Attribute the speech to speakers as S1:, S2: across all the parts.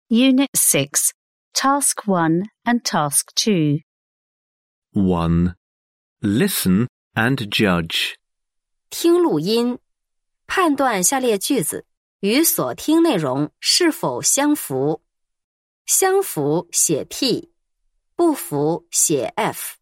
S1: Unit 6, Task 1 and Task 2.
S2: 1. Listen and judge.
S3: 听录音，判断下列句子与所听内容是否相符。相符写 T， 不符写 F。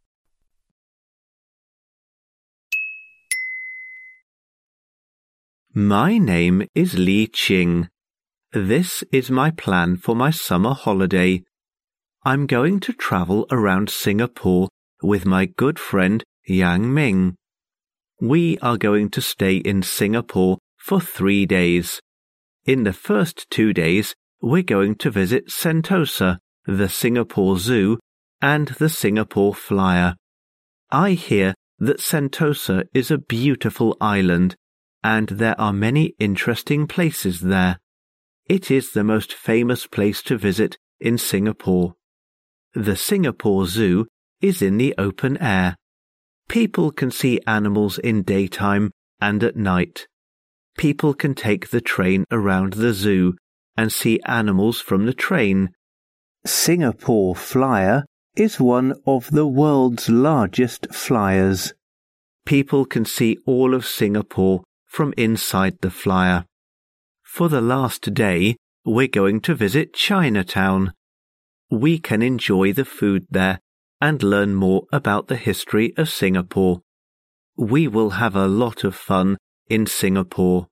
S2: My name is Li Qing. This is my plan for my summer holiday. I'm going to travel around Singapore with my good friend Yang Ming. We are going to stay in Singapore for 3 days. In the first 2 days, we're going to visit Sentosa, the Singapore Zoo, and the Singapore Flyer. I hear that Sentosa is a beautiful island, and there are many interesting places there. It is the most famous place to visit in Singapore. The Singapore Zoo is in the open air. People can see animals in daytime and at night. People can take the train around the zoo and see animals from the train. Singapore Flyer is one of the world's largest flyers. People can see all of Singapore from inside the flyer. For the last day, we're going to visit Chinatown. We can enjoy the food there and learn more about the history of Singapore. We will have a lot of fun in Singapore.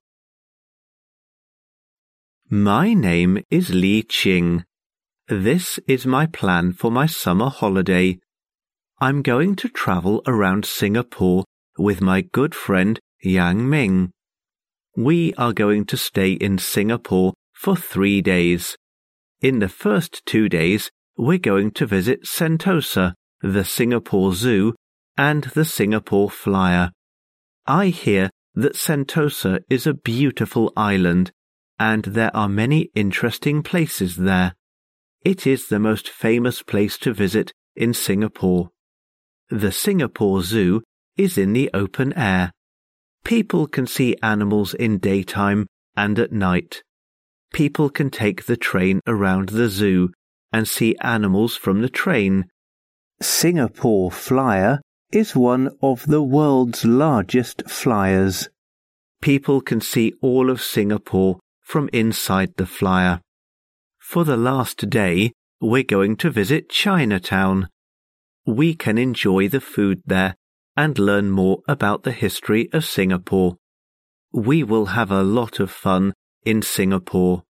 S2: My name is Li Qing. This is my plan for my summer holiday. I'm going to travel around Singapore with my good friend Yang Ming. We are going to stay in Singapore for 3 days. In the first 2 days, we're going to visit Sentosa, the Singapore Zoo, and the Singapore Flyer. I hear that Sentosa is a beautiful island, and there are many interesting places there. It is the most famous place to visit in Singapore. The Singapore Zoo is in the open air. People can see animals in daytime and at night. People can take the train around the zoo and see animals from the train. Singapore Flyer is one of the world's largest flyers. People can see all of Singapore from inside the flyer. For the last day, we're going to visit Chinatown. We can enjoy the food there and learn more about the history of Singapore. We will have a lot of fun in Singapore.